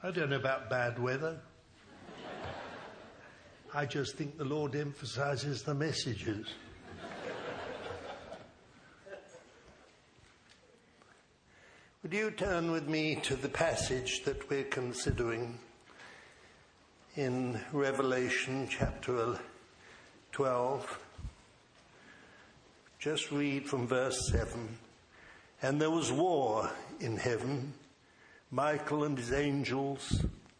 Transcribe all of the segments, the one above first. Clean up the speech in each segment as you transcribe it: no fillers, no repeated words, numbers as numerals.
I don't know about bad weather. I just think the Lord emphasizes the messages. Would you turn with me to the passage that we're considering in Revelation chapter 12? Just read from verse 7. And there was war in heaven. Michael and his angels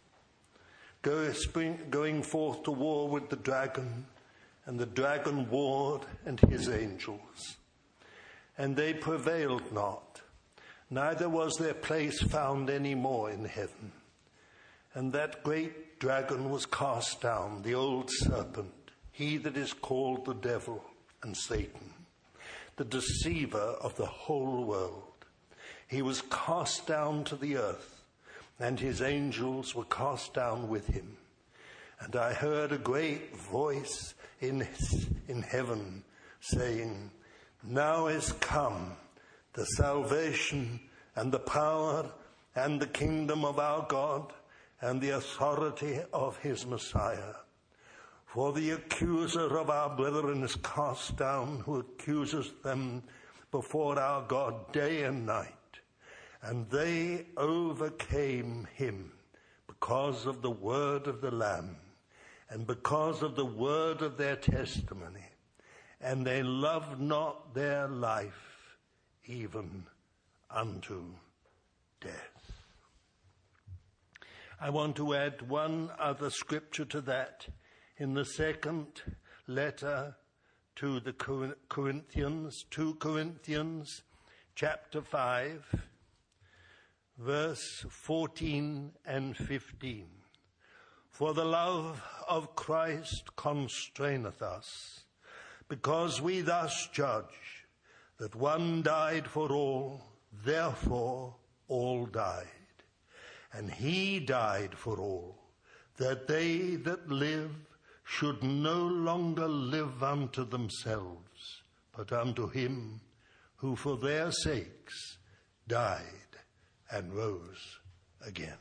going forth to war with the dragon, and the dragon warred and his angels. And they prevailed not, neither was their place found any more in heaven. And that great dragon was cast down, the old serpent, he that is called the devil and Satan, the deceiver of the whole world. He was cast down to the earth, and his angels were cast down with him. And I heard a great voice in heaven saying, Now is come the salvation and the power and the kingdom of our God and the authority of his Messiah. For the accuser of our brethren is cast down, who accuses them before our God day and night. And they overcame him because of the word of the Lamb and because of the word of their testimony. And they loved not their life even unto death. I want to add one other scripture to that. In the second letter to the Corinthians, 2 Corinthians chapter 5, verse 14 and 15. For the love of Christ constraineth us, because we thus judge that one died for all, therefore all died. And he died for all, that they that live should no longer live unto themselves, but unto him who for their sakes died and rose again.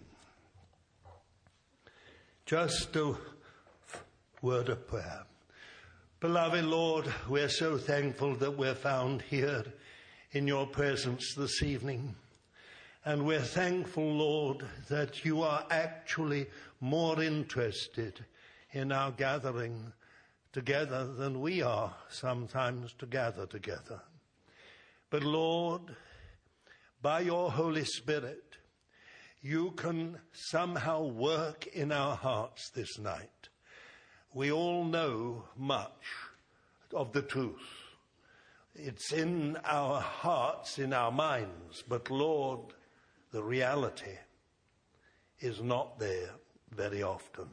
Just a word of prayer. Beloved Lord, we're so thankful that we're found here in your presence this evening. And we're thankful, Lord, that you are actually more interested in our gathering together than we are sometimes to gather together. But Lord, by your Holy Spirit, you can somehow work in our hearts this night. We all know much of the truth. It's in our hearts, in our minds, but Lord, the reality is not there very often.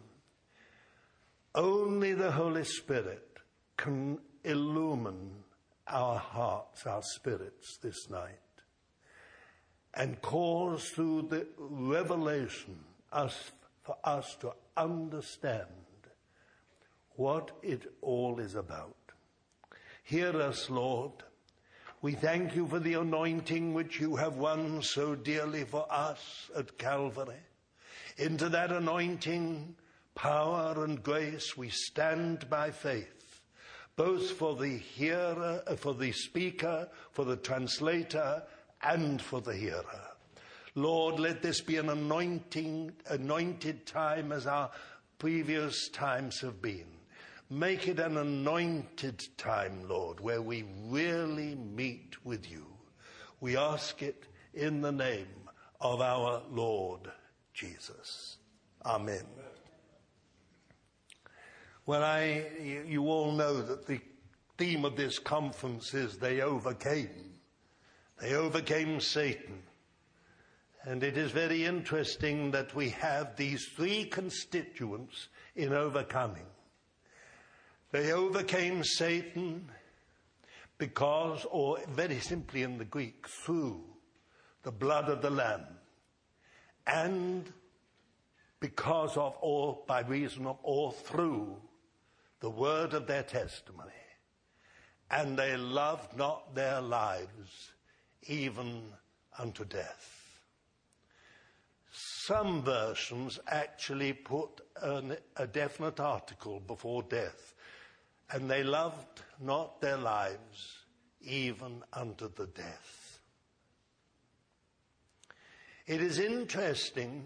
Only the Holy Spirit can illumine our hearts, our spirits this night, and cause through the revelation for us to understand what it all is about. Hear us, Lord. We thank you for the anointing which you have won so dearly for us at Calvary. Into that anointing, power and grace, we stand by faith, both for the hearer, for the speaker, for the translator, and for the hearer. Lord, let this be an anointed time as our previous times have been. Make it an anointed time, Lord, where we really meet with you. We ask it in the name of our Lord Jesus. Amen. Well, you all know that the theme of this conference is they overcame. They overcame Satan. And it is very interesting that we have these three constituents in overcoming. They overcame Satan because, or very simply in the Greek, through the blood of the Lamb, and because of, or by reason of, or through the word of their testimony. And they loved not their lives even unto death. Some versions actually put a definite article before death. And they loved not their lives even unto the death. It is interesting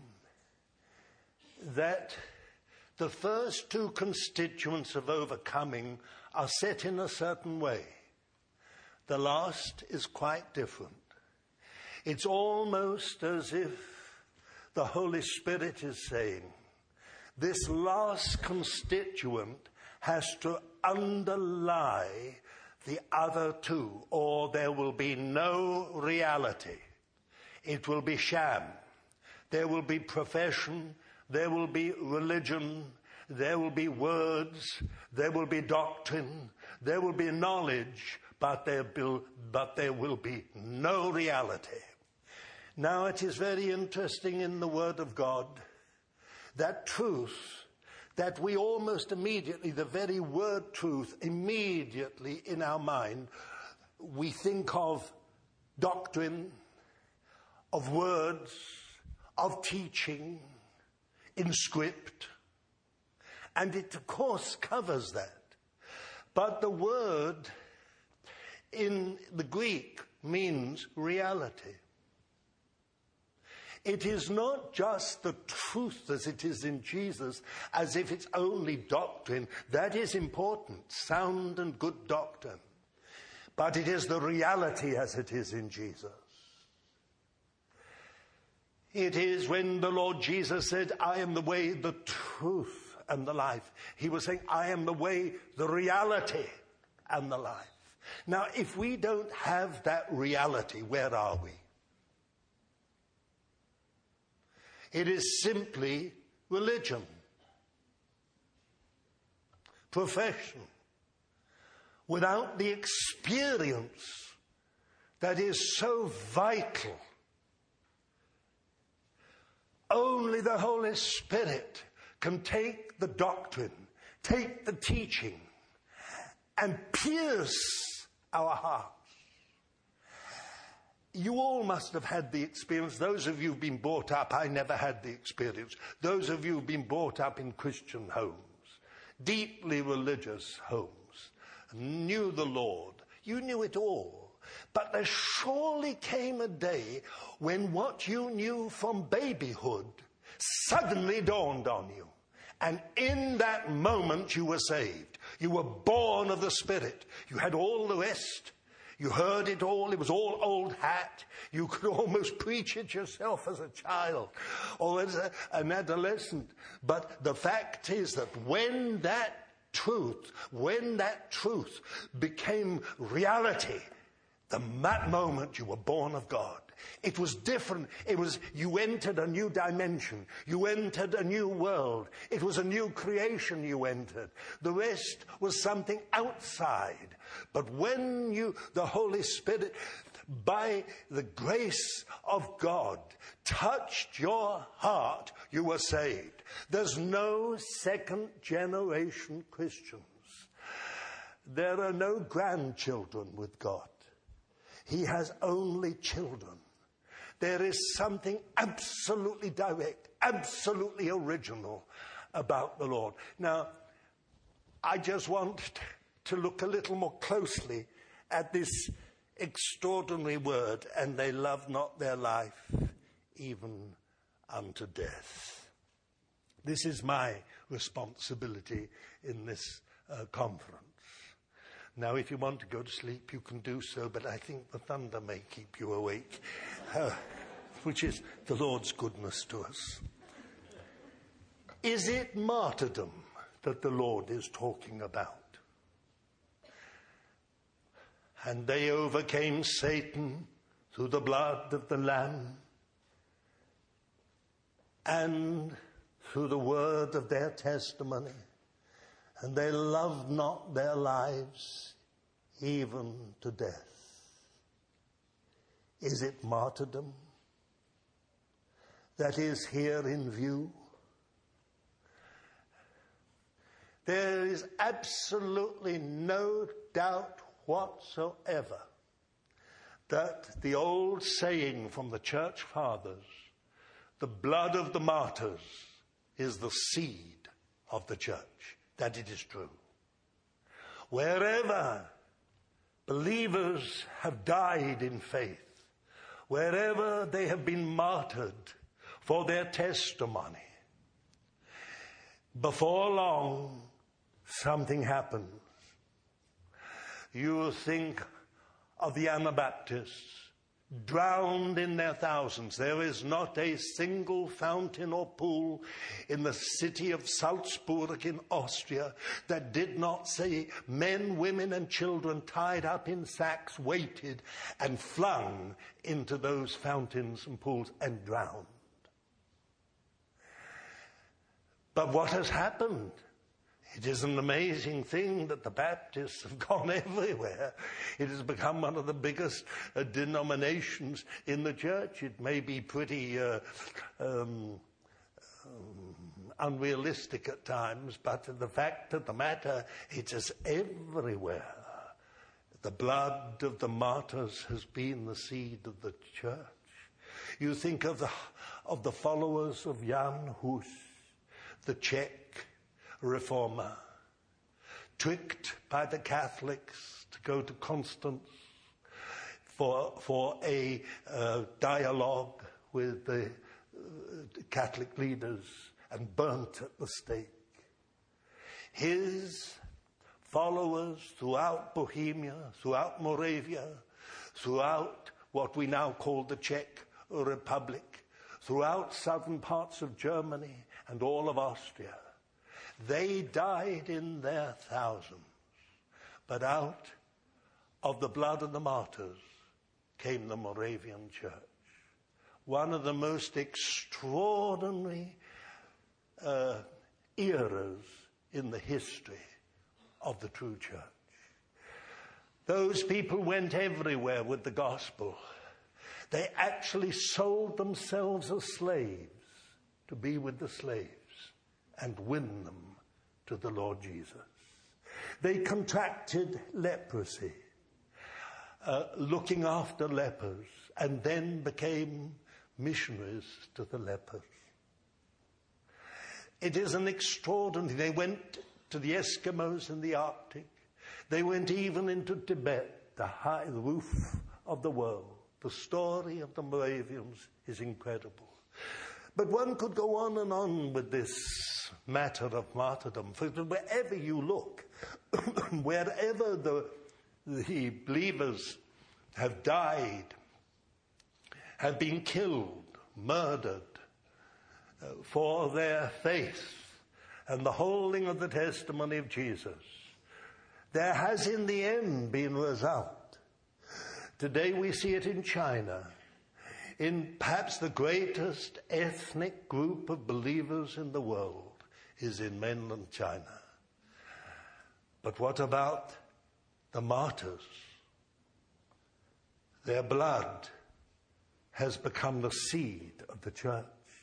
that the first two constituents of overcoming are set in a certain way. The last is quite different. It's almost as if the Holy Spirit is saying, this last constituent has to underlie the other two, or there will be no reality. It will be sham. There will be profession. There will be religion. There will be words. There will be doctrine. There will be knowledge, but there will be no reality. Now, it is very interesting in the Word of God that truth, that we almost immediately, the very word truth, immediately in our mind, we think of doctrine, of words, of teaching, in script. And it, of course, covers that. But the word in the Greek means reality. It is not just the truth as it is in Jesus, as if it's only doctrine. That is important, sound and good doctrine. But it is the reality as it is in Jesus. It is when the Lord Jesus said, I am the way, the truth, and the life. He was saying, I am the way, the reality, and the life. Now, if we don't have that reality, where are we? It is simply religion, profession, without the experience that is so vital. Only the Holy Spirit can take the doctrine, take the teaching, and pierce our hearts. You all must have had the experience. Those of you who've been brought up, I never had the experience. Those of you who've been brought up in Christian homes, deeply religious homes, knew the Lord. You knew it all. But there surely came a day when what you knew from babyhood suddenly dawned on you. And in that moment you were saved. You were born of the Spirit. You had all the rest. You heard it all. It was all old hat. You could almost preach it yourself as a child or as an adolescent. But the fact is that when that truth became reality, that moment you were born of God. It was different. You entered a new dimension. You entered a new world. It was a new creation you entered. The rest was something outside. But when the Holy Spirit, by the grace of God, touched your heart, you were saved. There's no second generation Christians. There are no grandchildren with God. He has only children. There is something absolutely direct, absolutely original about the Lord. Now, I just want to look a little more closely at this extraordinary word, and they love not their life even unto death. This is my responsibility in this conference. Now, if you want to go to sleep, you can do so, but I think the thunder may keep you awake, which is the Lord's goodness to us. Is it martyrdom that the Lord is talking about? And they overcame Satan through the blood of the Lamb and through the word of their testimony. And they loved not their lives even to death. Is it martyrdom that is here in view? There is absolutely no doubt whatsoever that the old saying from the church fathers, the blood of the martyrs is the seed of the church, that it is true. Wherever believers have died in faith, wherever they have been martyred for their testimony, before long, something happens. You think of the Anabaptists, drowned in their thousands. There is not a single fountain or pool in the city of Salzburg in Austria that did not see men, women, and children tied up in sacks, weighted, and flung into those fountains and pools and drowned. But what has happened? It is an amazing thing that the Baptists have gone everywhere. It has become one of the biggest denominations in the church. It may be pretty unrealistic at times, but the fact of the matter, it is everywhere. The blood of the martyrs has been the seed of the church. You think of the followers of Jan Hus, the Czech reformer, tricked by the Catholics to go to Constance for a dialogue with the Catholic leaders and burnt at the stake. His followers throughout Bohemia, throughout Moravia, throughout what we now call the Czech Republic, throughout southern parts of Germany and all of Austria, they died in their thousands. But out of the blood of the martyrs came the Moravian Church. One of the most extraordinary eras in the history of the true church. Those people went everywhere with the gospel. They actually sold themselves as slaves to be with the slaves and win them to the Lord Jesus. They contracted leprosy, looking after lepers, and then became missionaries to the lepers. It is an extraordinary. They went to the Eskimos in the Arctic. They went even into Tibet, the high roof of the world. The story of the Moravians is incredible. But one could go on and on with this matter of martyrdom. For wherever you look, wherever the believers have died, have been killed, murdered for their faith and the holding of the testimony of Jesus, there has in the end been a result. Today we see it in China, in perhaps the greatest ethnic group of believers in the world is in mainland China. But what about the martyrs? Their blood has become the seed of the church.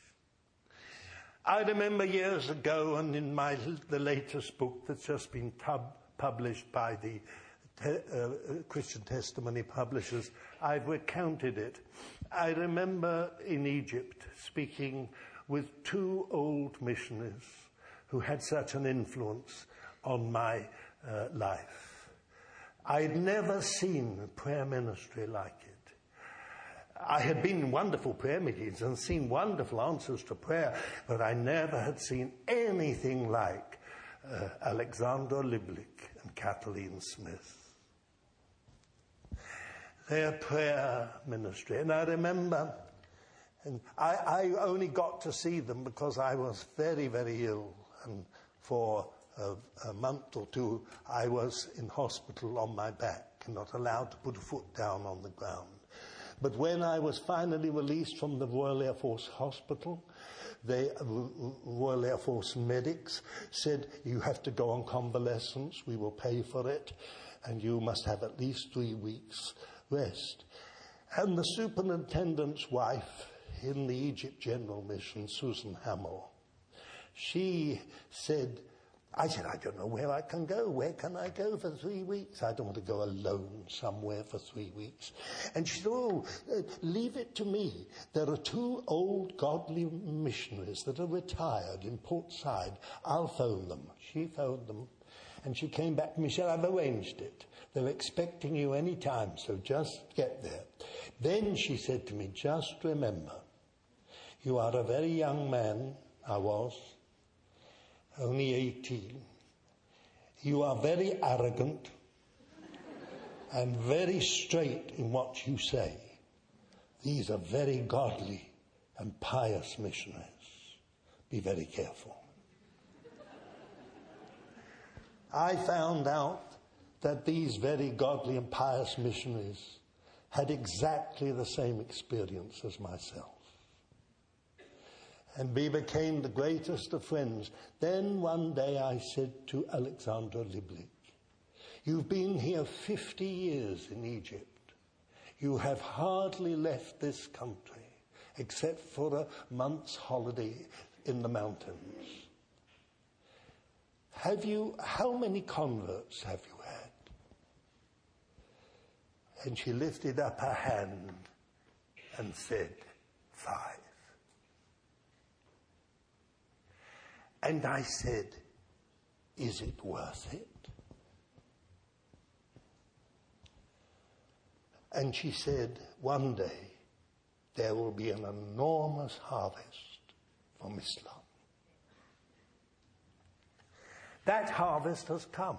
I remember years ago, and in the latest book that's just been published by the Christian Testimony Publishers, I've recounted it. I remember in Egypt speaking with two old missionaries who had such an influence on my life. I'd never seen a prayer ministry like it. I had been in wonderful prayer meetings and seen wonderful answers to prayer, but I never had seen anything like Alexander Lieblich and Kathleen Smith. Their prayer ministry. And I remember, and I only got to see them because I was very, very ill. And for a month or two, I was in hospital on my back and not allowed to put a foot down on the ground. But when I was finally released from the Royal Air Force Hospital, the Royal Air Force medics said, you have to go on convalescence, we will pay for it, and you must have at least 3 weeks rest. And the superintendent's wife in the Egypt General Mission, Susan Hamill, she said, I said, I don't know where I can go. Where can I go for 3 weeks? I don't want to go alone somewhere for 3 weeks. And she said, leave it to me. There are 2 old godly missionaries that are retired in Port Said. I'll phone them. She phoned them. And she came back to me. She said, I've arranged it. They're expecting you any time, so just get there. Then she said to me, just remember, you are a very young man. I was. Only 18. You are very arrogant and very straight in what you say. These are very godly and pious missionaries. Be very careful. I found out that these very godly and pious missionaries had exactly the same experience as myself. And we became the greatest of friends. Then one day I said to Alexandra Lieblich, you've been here 50 years in Egypt. You have hardly left this country except for a month's holiday in the mountains. How many converts have you had? And she lifted up her hand and said, 5. And I said, is it worth it? And she said, one day there will be an enormous harvest from Islam. That harvest has come.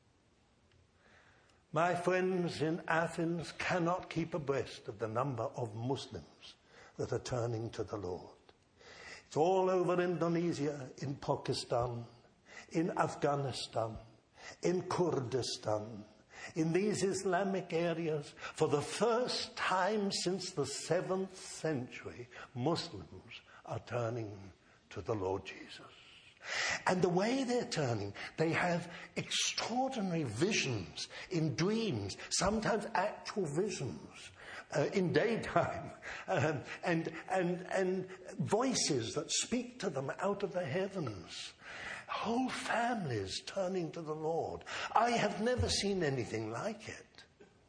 My friends in Athens cannot keep abreast of the number of Muslims that are turning to the Lord. It's all over Indonesia, in Pakistan, in Afghanistan, in Kurdistan, in these Islamic areas. For the first time since the 7th century, Muslims are turning to the Lord Jesus. And the way they're turning, they have extraordinary visions in dreams, sometimes actual visions. In daytime, and voices that speak to them out of the heavens. Whole families turning to the Lord. I have never seen anything like it.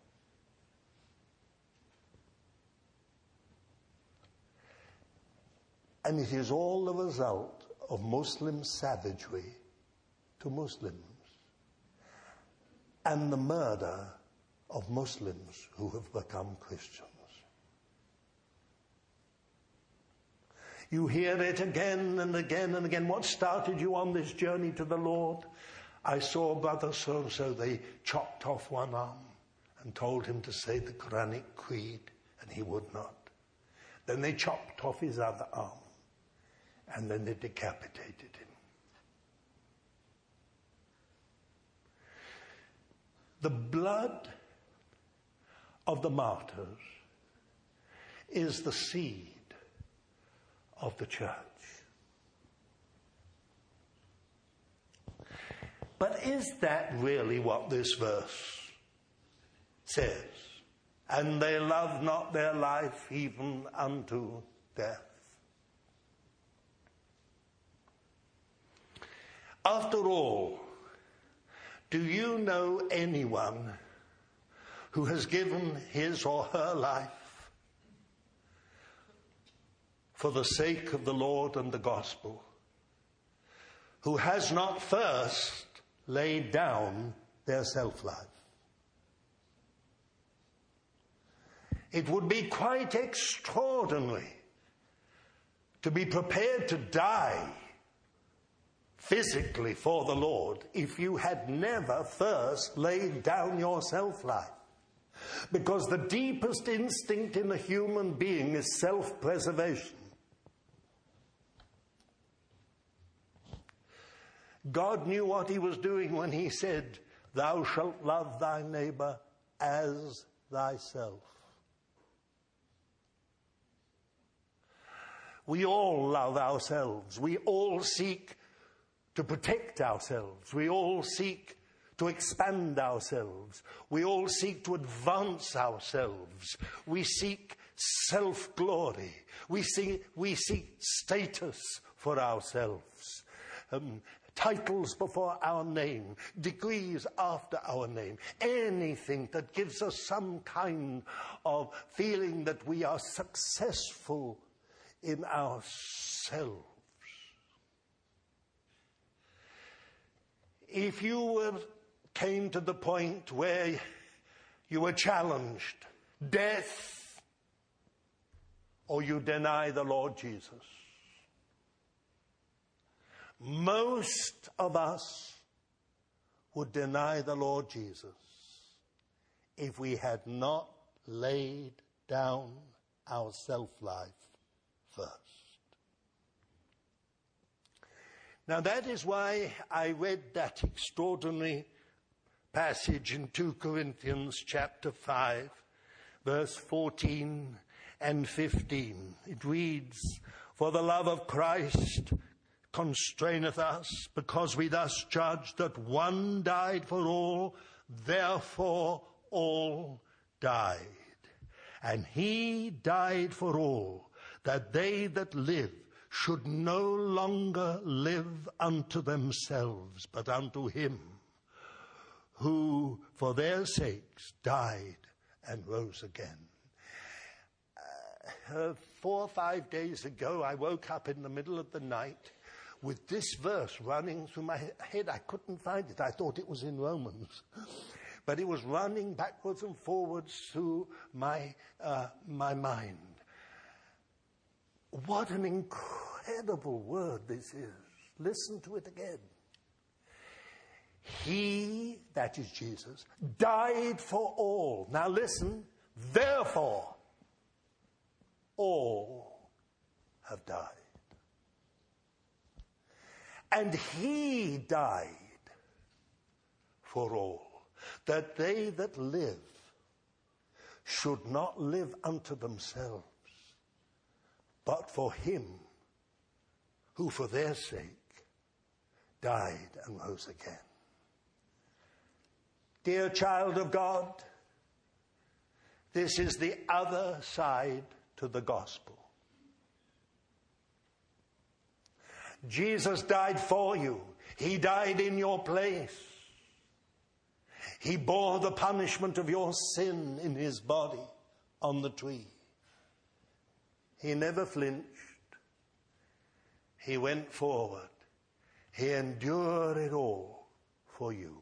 And it is all the result of Muslim savagery to Muslims and the murder of Muslims who have become Christians. You hear it again and again and again. What started you on this journey to the Lord? I saw brother so-and-so, they chopped off one arm and told him to say the Quranic creed, and he would not. Then they chopped off his other arm, and then they decapitated him. The blood of the martyrs is the seed of the church. But is that really what this verse says? And they love not their life even unto death. After all, do you know anyone who has given his or her life for the sake of the Lord and the gospel, who has not first laid down their self-life? It would be quite extraordinary to be prepared to die physically for the Lord if you had never first laid down your self-life. Because the deepest instinct in a human being is self-preservation. God knew what he was doing when he said, "Thou shalt love thy neighbor as thyself." We all love ourselves. We all seek to protect ourselves. We all seek to expand ourselves. We all seek to advance ourselves. We seek self-glory. We seek status for ourselves. titles before our name, degrees after our name, anything that gives us some kind of feeling that we are successful in ourselves. If you came to the point where you were challenged, death, or you deny the Lord Jesus, most of us would deny the Lord Jesus if we had not laid down our self-life first. Now that is why I read that extraordinary passage in 2 Corinthians chapter 5, verse 14 and 15. It reads, "For the love of Christ constraineth us, because we thus judge that one died for all, therefore all died. And he died for all, that they that live should no longer live unto themselves, but unto him who for their sakes died and rose again." 4 or 5 days ago, I woke up in the middle of the night with this verse running through my head. I couldn't find it. I thought it was in Romans. But it was running backwards and forwards through my mind. What an incredible word this is. Listen to it again. He, that is Jesus, died for all. Now listen, therefore all have died. And he died for all, that they that live should not live unto themselves, but for him who for their sake died and rose again. Dear child of God, this is the other side to the gospel. Jesus died for you. He died in your place. He bore the punishment of your sin in his body on the tree. He never flinched. He went forward. He endured it all for you.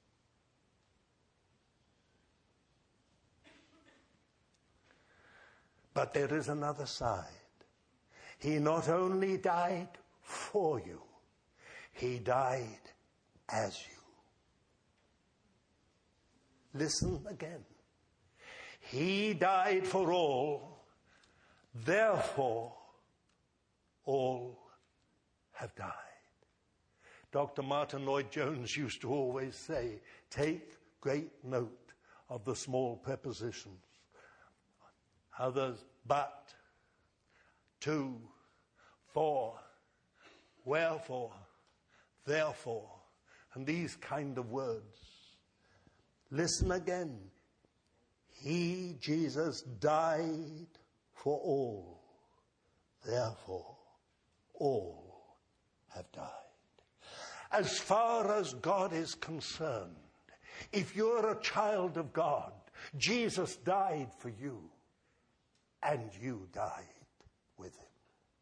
But there is another side. He not only died for you, he died as you. Listen again. He died for all, therefore all have died. Dr. Martin Lloyd-Jones used to always say, take great note of the small prepositions. Others, but, to, for, wherefore, therefore, and these kind of words. Listen again. He, Jesus, died for all. Therefore, all have died. As far as God is concerned, if you're a child of God, Jesus died for you, and you died with him.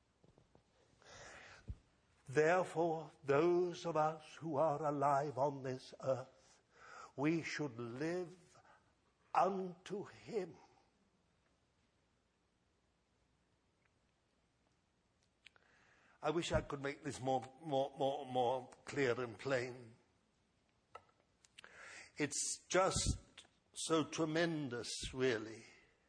Therefore, those of us who are alive on this earth, we should live unto him. I wish I could make this more clear and plain. It's just so tremendous, really.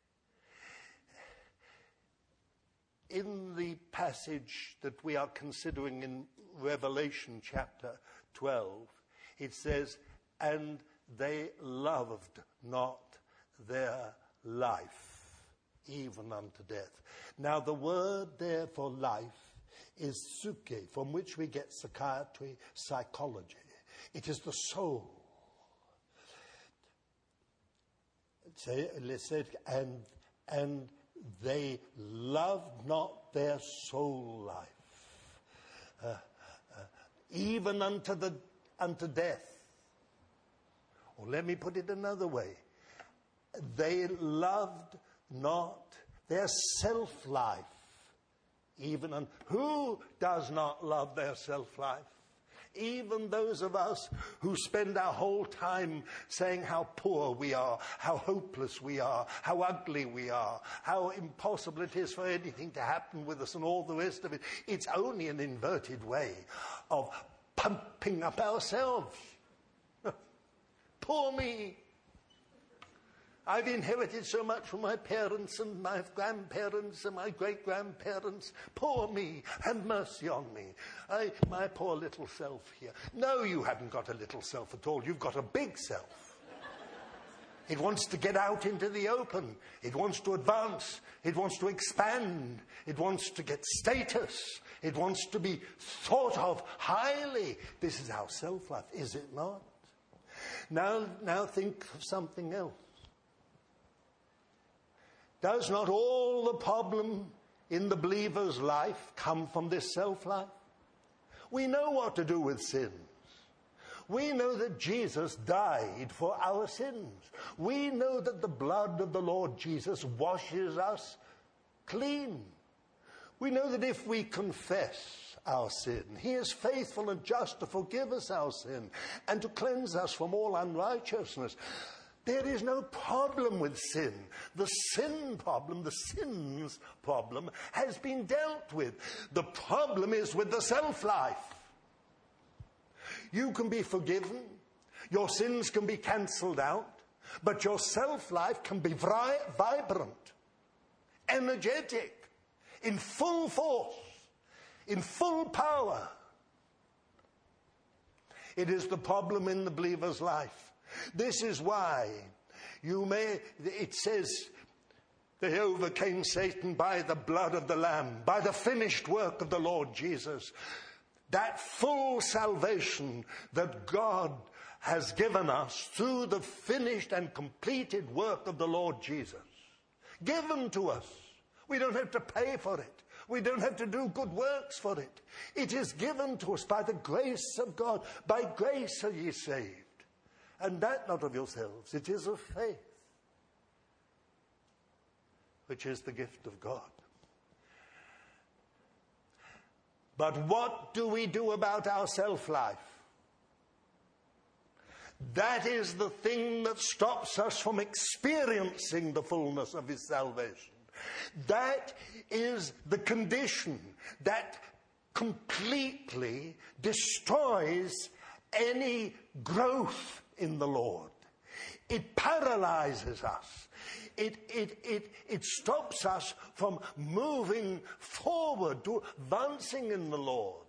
In the passage that we are considering in Revelation chapter 12, it says, and they loved not their life, even unto death. Now the word there for life is psyche, from which we get psychiatry, psychology. It is the soul. It said, and they loved not their soul life. even unto death. Or let me put it another way. They loved not their self-life. Who does not love their self-life? Even those of us who spend our whole time saying how poor we are, how hopeless we are, how ugly we are, how impossible it is for anything to happen with us and all the rest of it. It's only an inverted way of pumping up ourselves. Poor me. I've inherited so much from my parents and my grandparents and my great-grandparents. Poor me, have mercy on me. My poor little self here. No, you haven't got a little self at all. You've got a big self. It wants to get out into the open. It wants to advance. It wants to expand. It wants to get status. It wants to be thought of highly. This is our self-life, is it not? Now think of something else. Does not all the problem in the believer's life come from this self-life? We know what to do with sins. We know that Jesus died for our sins. We know that the blood of the Lord Jesus washes us clean. We know that if we confess our sin, He is faithful and just to forgive us our sin and to cleanse us from all unrighteousness. There is no problem with sin. The sin problem, the sins problem, has been dealt with. The problem is with the self-life. You can be forgiven. Your sins can be cancelled out. But your self-life can be vibrant, energetic, in full force, in full power. It is the problem in the believer's life. This is why it says they overcame Satan by the blood of the Lamb, by the finished work of the Lord Jesus. That full salvation that God has given us through the finished and completed work of the Lord Jesus. Given to us. We don't have to pay for it. We don't have to do good works for it. It is given to us by the grace of God. By grace are ye saved. And that not of yourselves, it is of faith, which is the gift of God. But what do we do about our self-life? That is the thing that stops us from experiencing the fullness of His salvation. That is the condition that completely destroys any growth in the Lord. It paralyzes us. It stops us from moving forward to advancing in the Lord.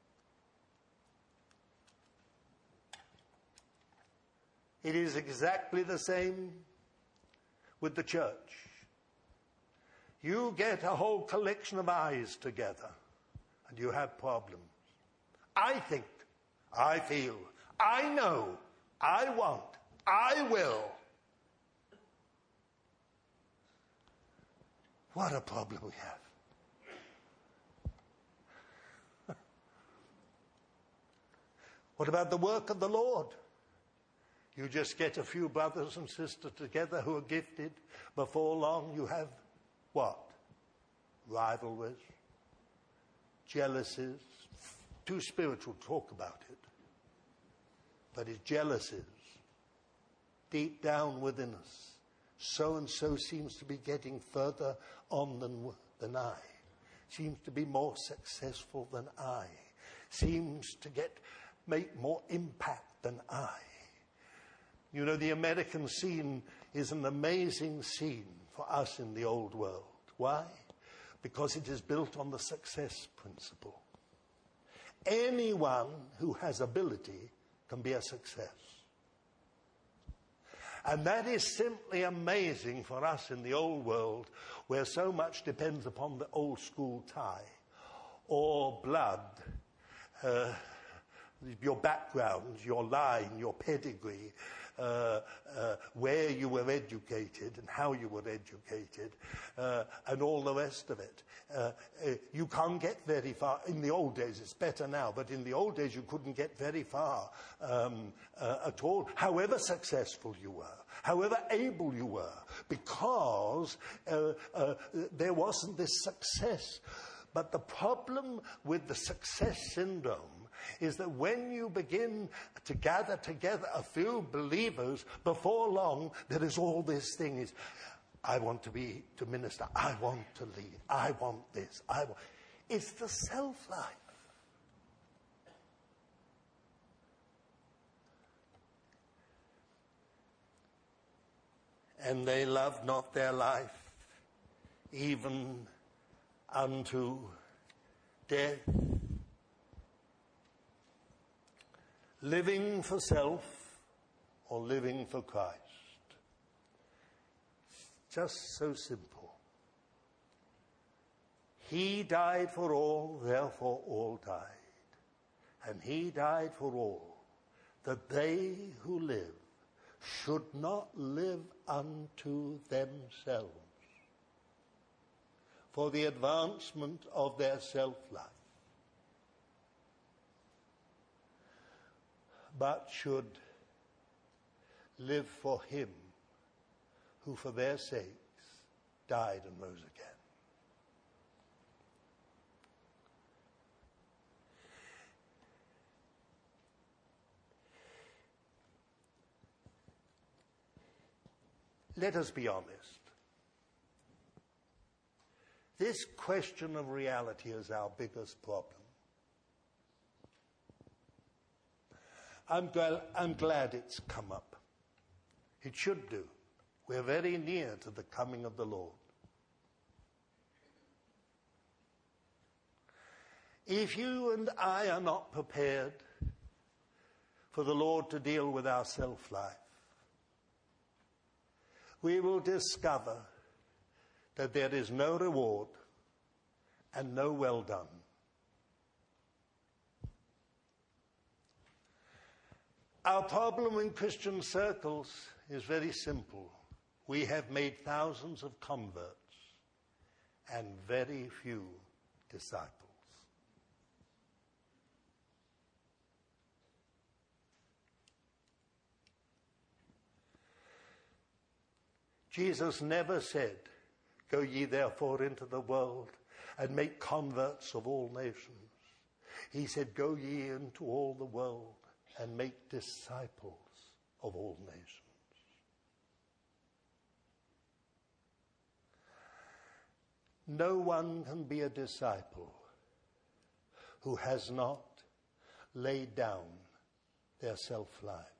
It is exactly the same with the church. You get a whole collection of eyes together and you have problems. I think, I feel, I know, I want, I will. What a problem we have. What about the work of the Lord? You just get a few brothers and sisters together who are gifted. Before long you have what? Rivalries, jealousies. Too spiritual to talk about it. But it's jealousies deep down within us. So and so seems to be getting further on than I. Seems to be more successful than I. Seems to make more impact than I. You know, the American scene is an amazing scene for us in the old world. Why? Because it is built on the success principle. Anyone who has ability can be a success. And that is simply amazing for us in the old world, where so much depends upon the old school tie or blood, your background, your line, your pedigree, where you were educated and how you were educated, and all the rest of it. You can't get very far. In the old days, it's better now, but in the old days you couldn't get very far at all, however successful you were, however able you were, because there wasn't this success. But the problem with the success syndrome is that when you begin to gather together a few believers, before long there is all this thing is, I want to minister, I want to lead, I want this, It's the self-life. And they loved not their life, even unto death. Living for self or living for Christ. Just so simple. He died for all, therefore all died. And he died for all, that they who live should not live unto themselves, for the advancement of their self-life, but should live for him who for their sakes died and rose again. Let us be honest. This question of reality is our biggest problem. I'm glad it's come up. It should do. We're very near to the coming of the Lord. If you and I are not prepared for the Lord to deal with our self-life, we will discover that there is no reward and no well done. Our problem in Christian circles is very simple. We have made thousands of converts and very few disciples. Jesus never said, "Go ye therefore into the world and make converts of all nations." He said, "Go ye into all the world and make disciples of all nations." No one can be a disciple who has not laid down their self-life.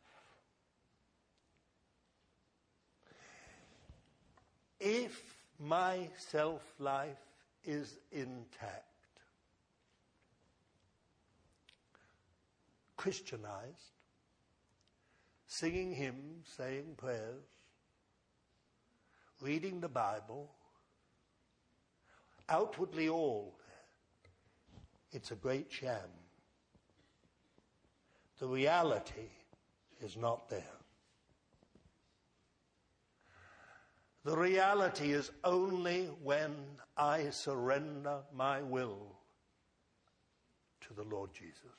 If my self-life is intact, Christianized, singing hymns, saying prayers, reading the Bible, outwardly all, it's a great sham. The reality is not there. The reality is only when I surrender my will to the Lord Jesus.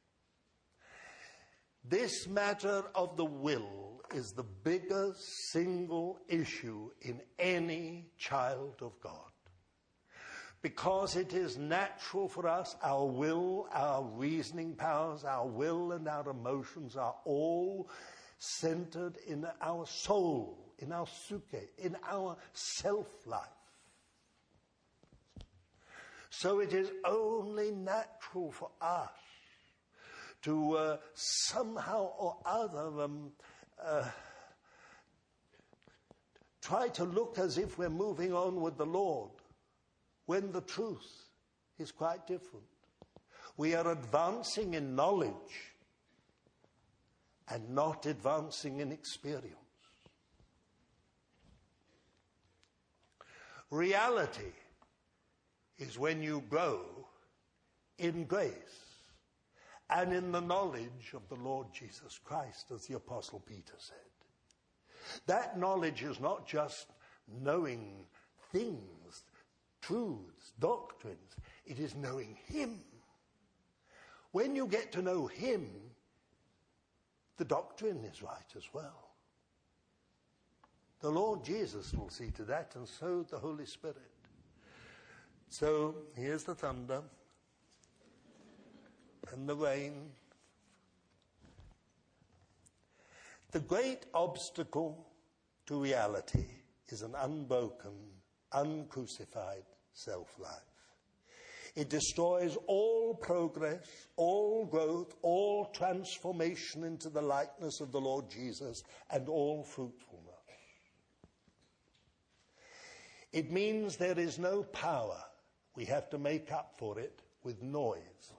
This matter of the will is the biggest single issue in any child of God. Because it is natural for us, our will, our reasoning powers, our will and our emotions are all centered in our soul, in our psyche, in our self-life. So it is only natural for us to somehow or other try to look as if we're moving on with the Lord, when the truth is quite different. We are advancing in knowledge and not advancing in experience. Reality is when you grow in grace and in the knowledge of the Lord Jesus Christ, as the Apostle Peter said. That knowledge is not just knowing things, truths, doctrines. It is knowing him. When you get to know him, the doctrine is right as well. The Lord Jesus will see to that, and so the Holy Spirit. So here's the thunder and the rain. The great obstacle to reality is an unbroken, uncrucified self-life. It destroys all progress, all growth, all transformation into the likeness of the Lord Jesus, and all fruitfulness. It means there is no power. We have to make up for it with noise.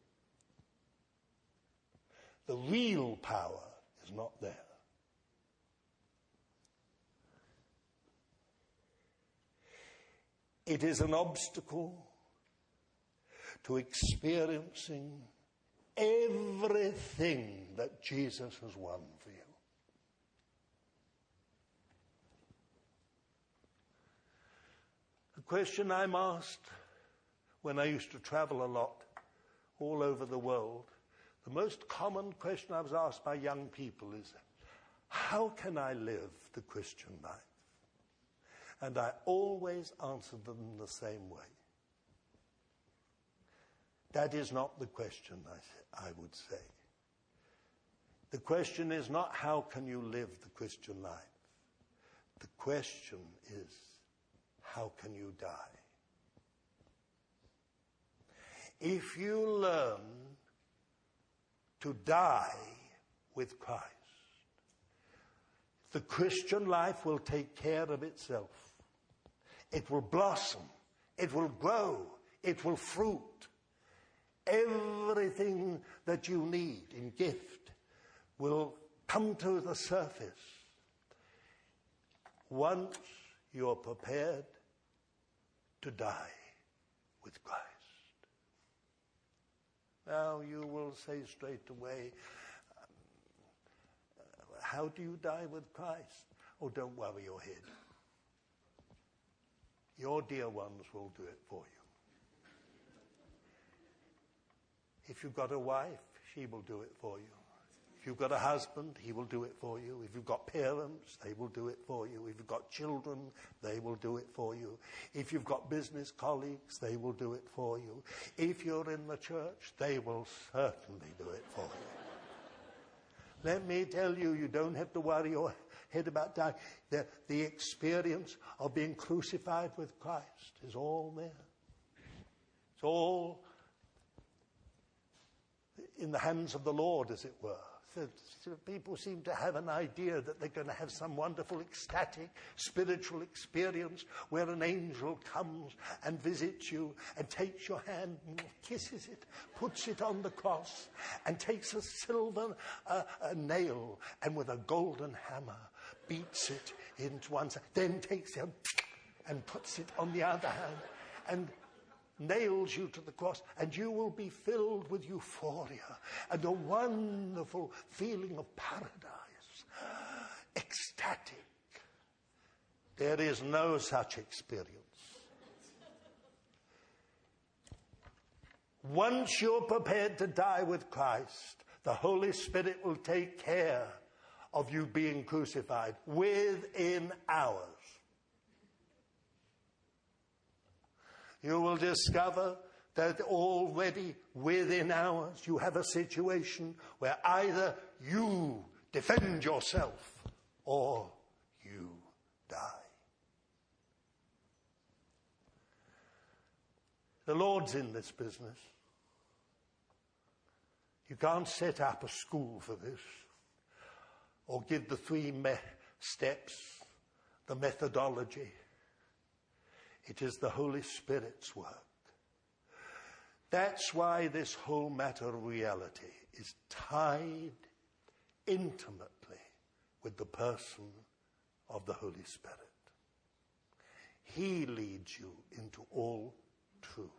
The real power is not there. It is an obstacle to experiencing everything that Jesus has won for you. The question I'm asked when I used to travel a lot all over the world, the most common question I was asked by young people is, how can I live the Christian life? And I always answered them the same way. That is not the question, I would say. The question is not how can you live the Christian life. The question is how can you die? If you learn to die with Christ, the Christian life will take care of itself. It will blossom. It will grow. It will fruit. Everything that you need in gift will come to the surface once you're prepared to die with Christ. Now you will say straight away, how do you die with Christ? Oh, don't worry your head. Your dear ones will do it for you. If you've got a wife, she will do it for you. If you've got a husband, he will do it for you. If you've got parents, they will do it for you. If you've got children, they will do it for you. If you've got business colleagues, they will do it for you. If you're in the church, they will certainly do it for you. Let me tell you, you don't have to worry your head about dying. The experience of being crucified with Christ is all there. It's all in the hands of the Lord, as it were. So people seem to have an idea that they're going to have some wonderful ecstatic spiritual experience where an angel comes and visits you and takes your hand and kisses it, puts it on the cross and takes a silver nail and with a golden hammer beats it into one side, then takes it and puts it on the other hand and nails you to the cross, and you will be filled with euphoria and a wonderful feeling of paradise. Ecstatic. There is no such experience. Once you're prepared to die with Christ, the Holy Spirit will take care of you being crucified within hours. You will discover that already within hours you have a situation where either you defend yourself or you die. The Lord's in this business. You can't set up a school for this or give the 3 steps, the methodology. It is the Holy Spirit's work. That's why this whole matter of reality is tied intimately with the person of the Holy Spirit. He leads you into all truth.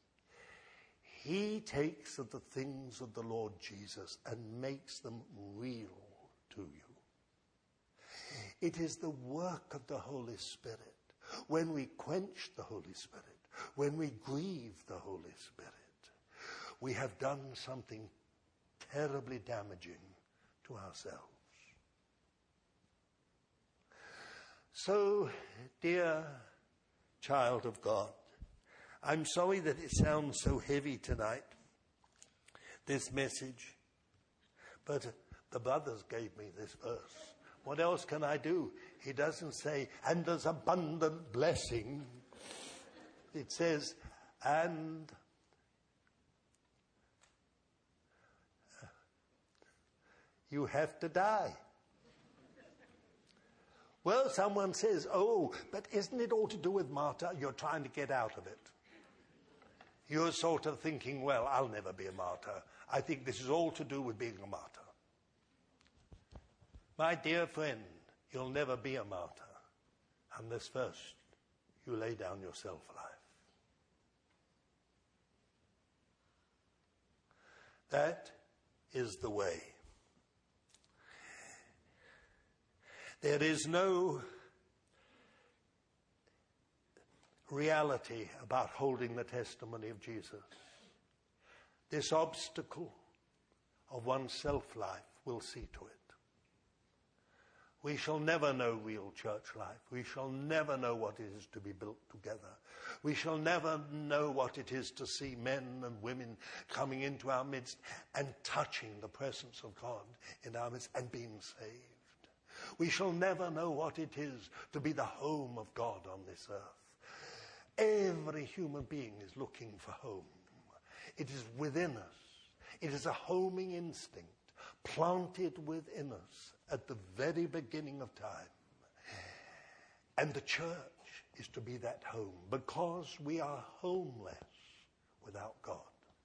He takes of the things of the Lord Jesus and makes them real to you. It is the work of the Holy Spirit. When we quench the Holy Spirit, when we grieve the Holy Spirit, we have done something terribly damaging to ourselves. So, dear child of God, I'm sorry that it sounds so heavy tonight, this message, but the brothers gave me this verse. What else can I do? He doesn't say, and there's abundant blessing. It says, and you have to die. Well, someone says, oh, but isn't it all to do with martyr? You're trying to get out of it. You're sort of thinking, well, I'll never be a martyr. I think this is all to do with being a martyr. My dear friend, you'll never be a martyr unless first you lay down your self-life. That is the way. There is no reality about holding the testimony of Jesus. This obstacle of one's self-life will see to it. We shall never know real church life. We shall never know what it is to be built together. We shall never know what it is to see men and women coming into our midst and touching the presence of God in our midst and being saved. We shall never know what it is to be the home of God on this earth. Every human being is looking for home. It is within us. It is a homing instinct planted within us at the very beginning of time. And the church is to be that home because we are homeless without God.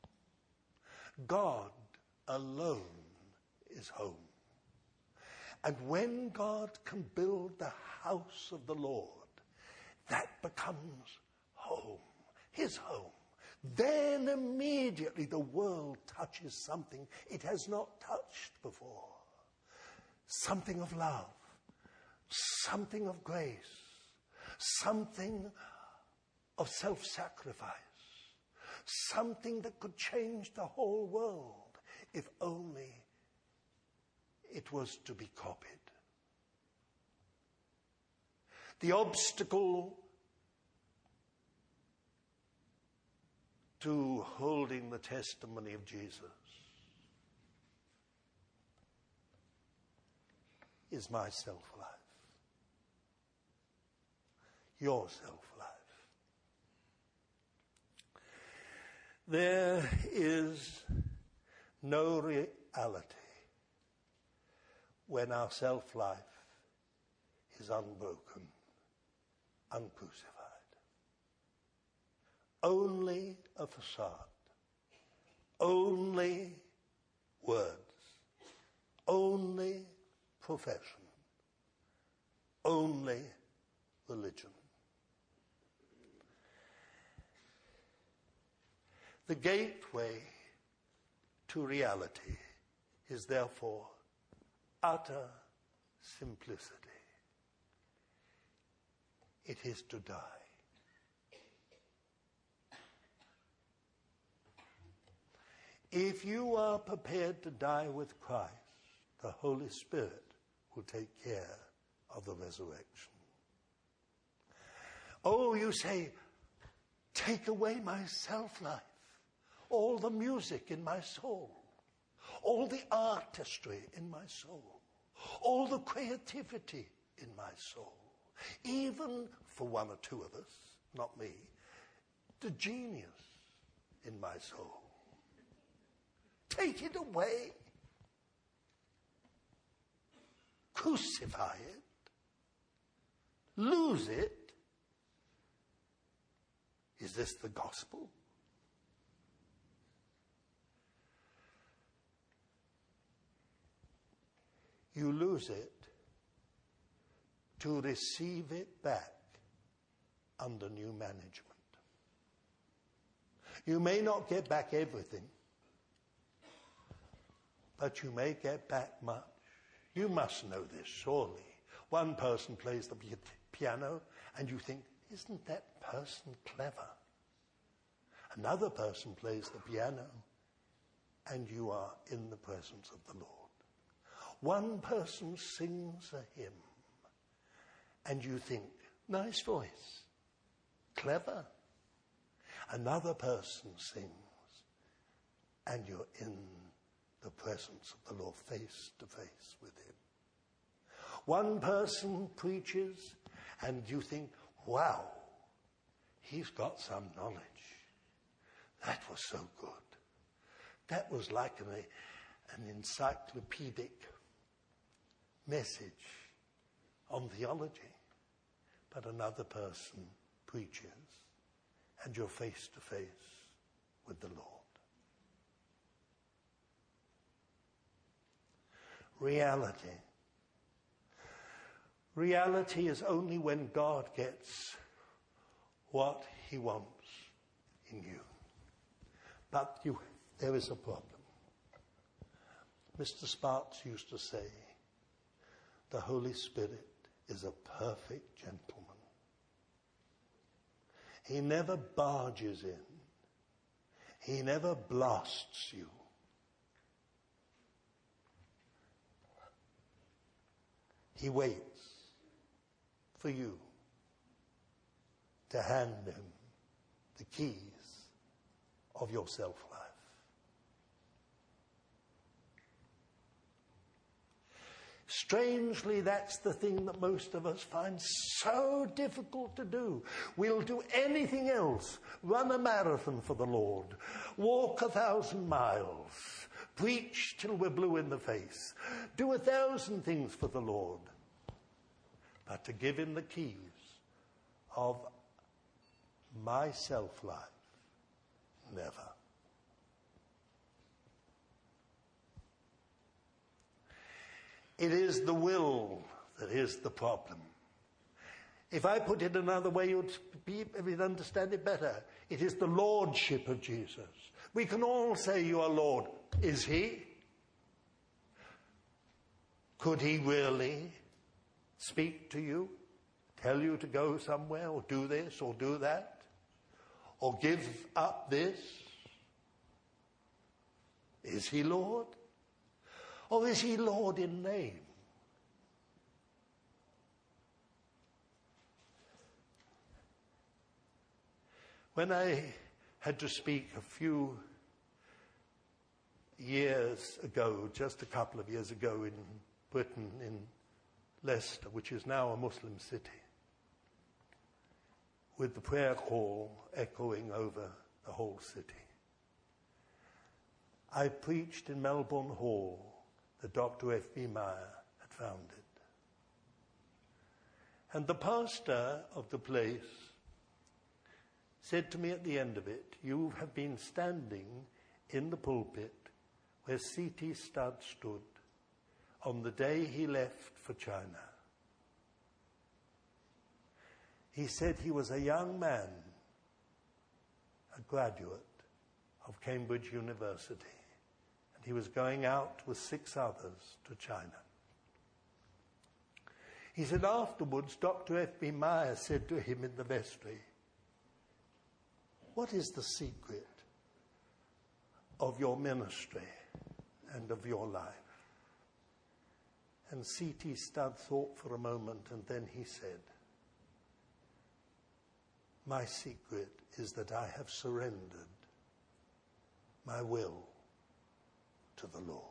God alone is home. And when God can build the house of the Lord, that becomes home, his home. Then immediately the world touches something it has not touched before. Something of love, something of grace, something of self-sacrifice, something that could change the whole world if only it was to be copied. The obstacle to holding the testimony of Jesus is my self-life, your self-life. There is no reality when our self-life is unbroken, uncrucified. Only a facade, only words, only profession, only religion. The gateway to reality is therefore utter simplicity. It is to die. If you are prepared to die with Christ, the Holy Spirit will take care of the resurrection. Oh, you say, take away my self-life, all the music in my soul, all the artistry in my soul, all the creativity in my soul, even for one or two of us, not me, the genius in my soul. Take it away. Crucify it. Lose it. Is this the gospel? You lose it to receive it back under new management. You may not get back everything, but you may get back much. You must know this, surely. One person plays the piano and you think, isn't that person clever? Another person plays the piano and you are in the presence of the Lord. One person sings a hymn and you think, nice voice, clever. Another person sings and you're in the presence of the Lord, face to face with him. One person preaches and you think, wow, he's got some knowledge. That was so good. That was like an encyclopedic message on theology. But another person preaches and you're face to face with the Lord. Reality. Reality is only when God gets what he wants in you. But there is a problem. Mr. Sparks used to say, the Holy Spirit is a perfect gentleman. He never barges in. He never blasts you. He waits for you to hand him the keys of your self-life. Strangely, that's the thing that most of us find so difficult to do. We'll do anything else. Run a marathon for the Lord. Walk 1,000 miles. Preach till we're blue in the face. Do 1,000 things for the Lord. But to give him the keys of my self-life, never. It is the will that is the problem. If I put it another way, you'd understand it better. It is the lordship of Jesus. We can all say you are Lord. Is he? Could he really speak to you, tell you to go somewhere, or do this, or do that, or give up this? Is he Lord? Or is he Lord in name? When I had to speak a few years ago, just a couple of years ago in Britain, in Leicester, which is now a Muslim city, with the prayer call echoing over the whole city, I preached in Melbourne Hall that Dr. F.B. Meyer had founded. And the pastor of the place said to me at the end of it, you have been standing in the pulpit where C.T. Studd stood on the day he left for China. He said he was a young man, a graduate of Cambridge University, and he was going out with 6 others to China. He said afterwards, Dr. F.B. Meyer said to him in the vestry, what is the secret of your ministry and of your life? And C.T. Studd thought for a moment, and then he said, my secret is that I have surrendered my will to the Lord.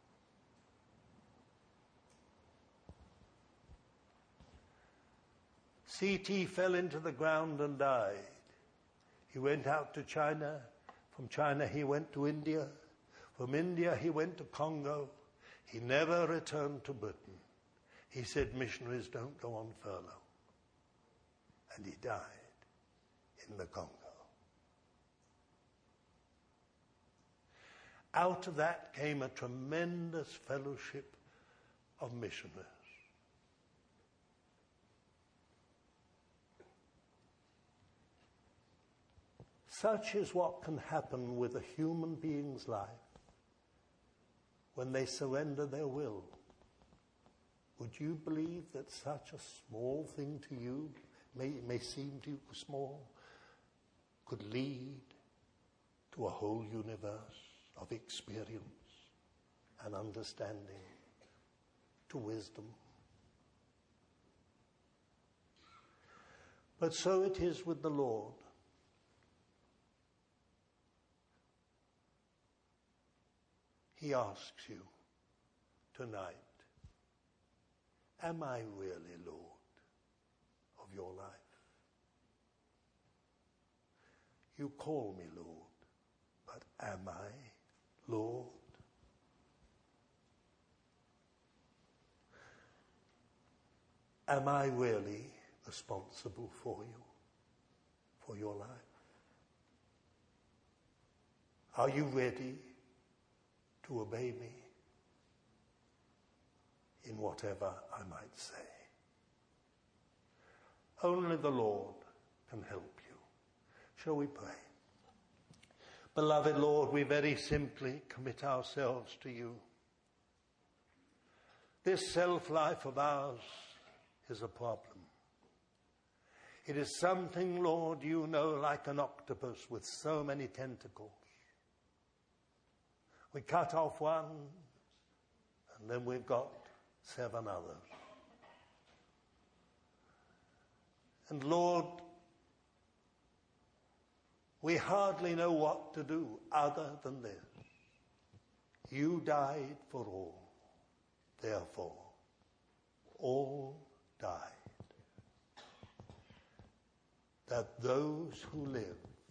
C.T. fell into the ground and died. He went out to China. From China he went to India. From India he went to Congo. He never returned to Britain. He said missionaries don't go on furlough. And he died in the Congo. Out of that came a tremendous fellowship of missionaries. Such is what can happen with a human being's life when they surrender their will Would you believe that such a small thing to you, may seem to you small, could lead to a whole universe of experience and understanding, to wisdom? But so it is with the Lord. He asks you tonight, am I really Lord of your life? You call me Lord, but am I Lord? Am I really responsible for you, for your life? Are you ready to obey me in whatever I might say? Only the Lord can help you. Shall we pray? Beloved Lord, we very simply commit ourselves to you. This self-life of ours is a problem. It is something, Lord, you know, like an octopus with so many tentacles. We cut off one, and then we've got 7 others. And Lord, we hardly know what to do other than this. You died for all. Therefore, all died, that those who live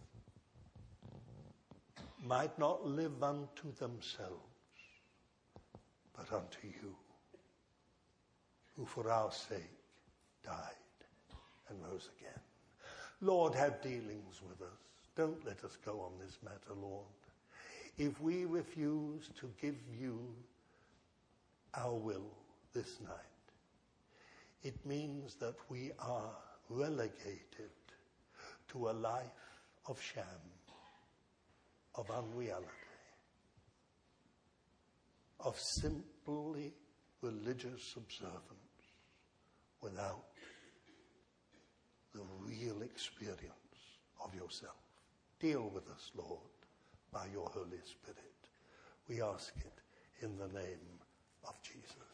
might not live unto themselves, but unto you, who for our sake died and rose again. Lord, have dealings with us. Don't let us go on this matter, Lord. If we refuse to give you our will this night, it means that we are relegated to a life of sham, of unreality, of simply religious observance without the real experience of yourself. Deal with us, Lord, by your Holy Spirit. We ask it in the name of Jesus.